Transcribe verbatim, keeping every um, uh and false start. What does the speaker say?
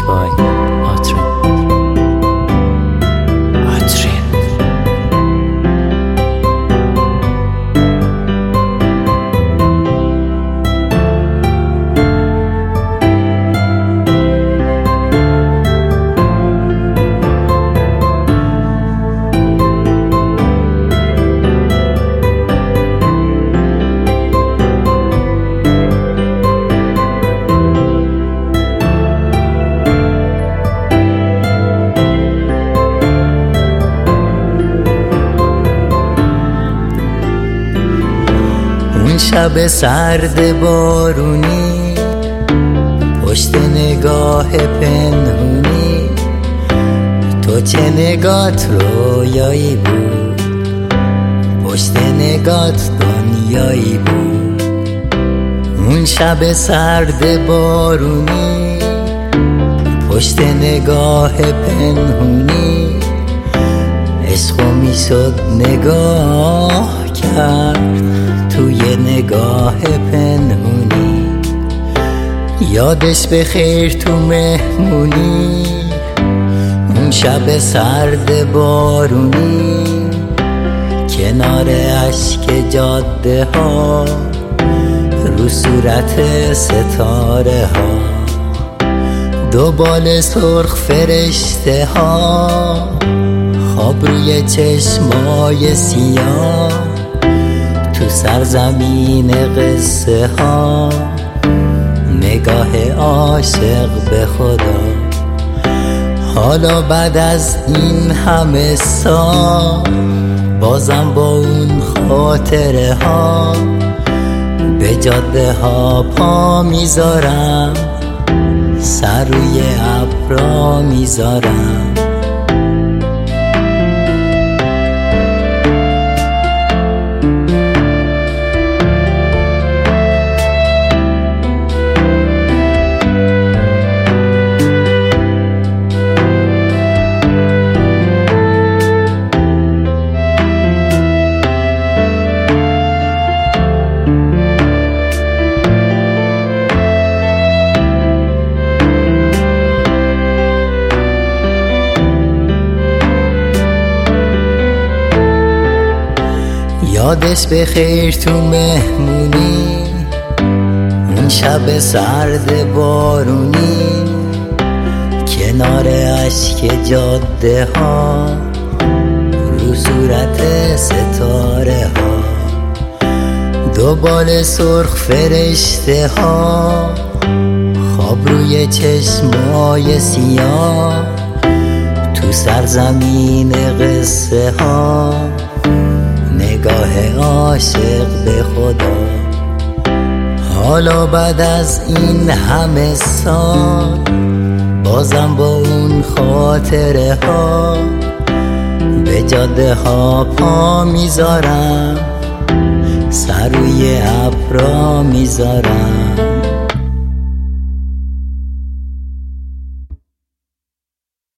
by Atrin. Atrin. اون شب سرد بارونی، پشت نگاه پنهونی، تو چه نگات رویایی بود، پشت نگات دنیایی بود. اون شب سرد بارونی، پشت نگاه پنهونی، عشقو میشد نگاه کرد توی نگاه پنهونی. یادش بخیر تو مهمونی، اون شب سرد بارونی، کنار اشک جاده ها، رو صورت ستاره ها، دو بال سرخ فرشته ها، خواب روی چشمای سیاه، تو سرزمین قصه ها، نگاه عاشق به خدا. حالا بعد از این همه سال، بازم با اون خاطره ها، به جاده ها پا میذارم، سر روی ابرا میذارم. یادش بخیر تو مهمونی، اون شب سرد بارونی، کنار اشک جاده ها، رو صورت ستاره ها، دو بال سرخ فرشته ها، خواب روی چشمای سیاه، تو سرزمین قصه ها، نگاه عاشق به خدا. حالا بعد از این همه سال، بازم با اون خاطره ها، به جاده ها پا میذارم، سر روی ابرا میذارم.